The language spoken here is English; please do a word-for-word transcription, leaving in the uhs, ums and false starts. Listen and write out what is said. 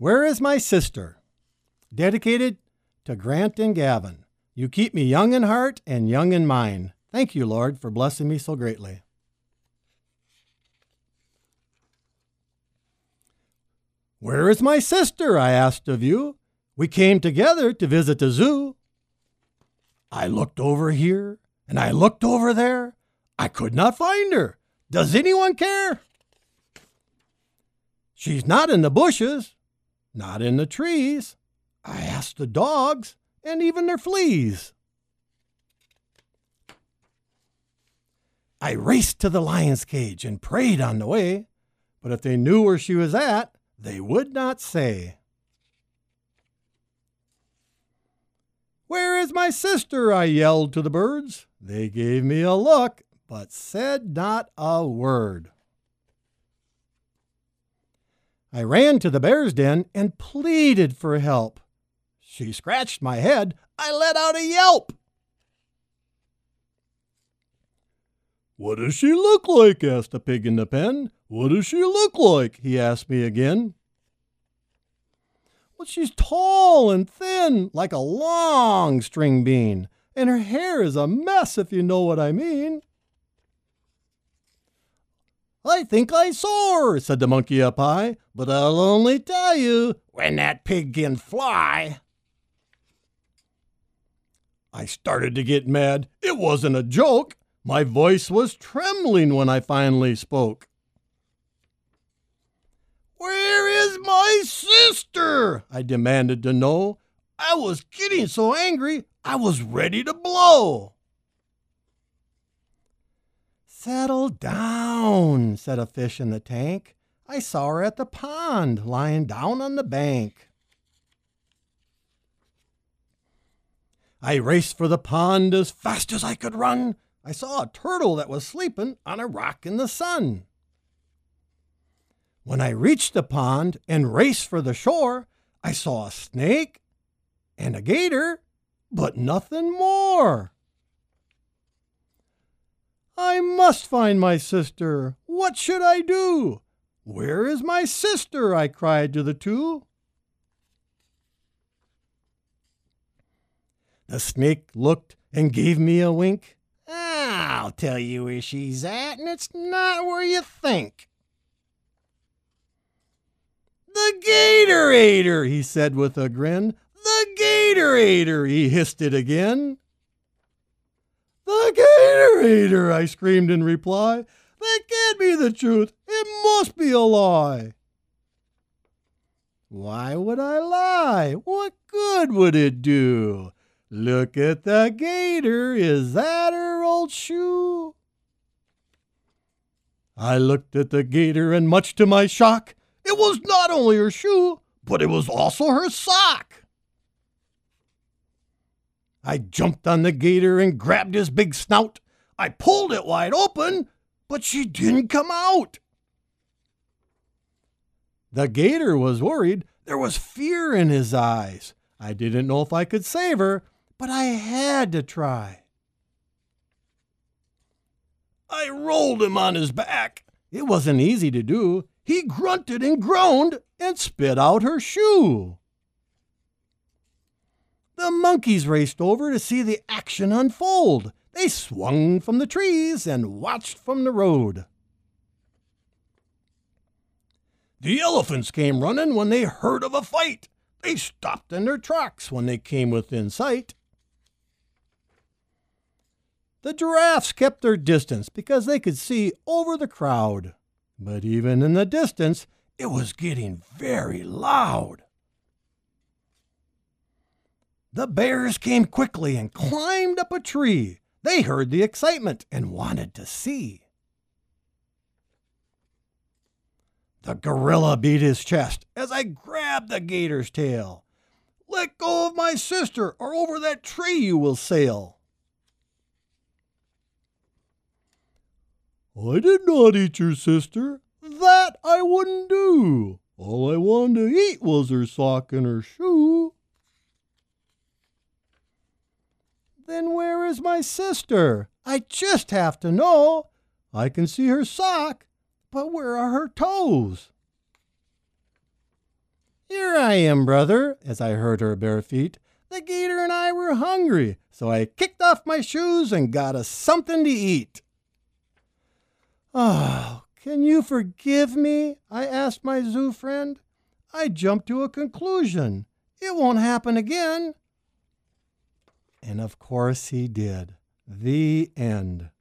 Where is my sister? Dedicated to Grant and Gavin. You keep me young in heart and young in mind. Thank you, Lord, for blessing me so greatly. Where is my sister? I asked of you. We came together to visit the zoo. I looked over here and I looked over there. I could not find her. Does anyone care? She's not in the bushes, not in the trees. I asked the dogs and even their fleas. I raced to the lion's cage and prayed on the way, but if they knew where she was at, they would not say. Where is my sister? I yelled to the birds. They gave me a look, but said not a word. I ran to the bear's den and pleaded for help. She scratched my head. I let out a yelp. What does she look like? Asked a pig in the pen. What does she look like? He asked me again. Well, she's tall and thin, like a long string bean, and her hair is a mess, if you know what I mean. I think I saw her, said the monkey up high, but I'll only tell you when that pig can fly. I started to get mad. It wasn't a joke. My voice was trembling when I finally spoke. Where is my sister? I demanded to know. I was getting so angry, I was ready to blow. Settle down, said a fish in the tank. I saw her at the pond, lying down on the bank. I raced for the pond as fast as I could run. I saw a turtle that was sleeping on a rock in the sun. When I reached the pond and raced for the shore, I saw a snake and a gator, but nothing more. I must find my sister. What should I do? Where is my sister? I cried to the two. The snake looked and gave me a wink. I'll tell you where she's at, and it's not where you think. The gator ate her, he said with a grin. The gator ate her, he hissed it again. The gator ate her, I screamed in reply. That can't be the truth. It must be a lie. Why would I lie? What good would it do? Look at the gator. Is that her old shoe? I looked at the gator, and much to my shock, it was not only her shoe, but it was also her sock. I jumped on the gator and grabbed his big snout. I pulled it wide open, but she didn't come out. The gator was worried. There was fear in his eyes. I didn't know if I could save her, but I had to try. I rolled him on his back. It wasn't easy to do. He grunted and groaned and spit out her shoe. The monkeys raced over to see the action unfold. They swung from the trees and watched from the road. The elephants came running when they heard of a fight. They stopped in their tracks when they came within sight. The giraffes kept their distance because they could see over the crowd. But even in the distance, it was getting very loud. The bears came quickly and climbed up a tree. They heard the excitement and wanted to see. The gorilla beat his chest as I grabbed the gator's tail. Let go of my sister, or over that tree you will sail. I did not eat your sister. That I wouldn't do. All I wanted to eat was her sock and her shoe. Then where is my sister? I just have to know. I can see her sock, but where are her toes? Here I am, brother," as I heard her bare feet. "The gator and I were hungry, so I kicked off my shoes and got us something to eat." "Oh, can you forgive me?" I asked my zoo friend. "I jumped to a conclusion. It won't happen again." And of course he did. The end.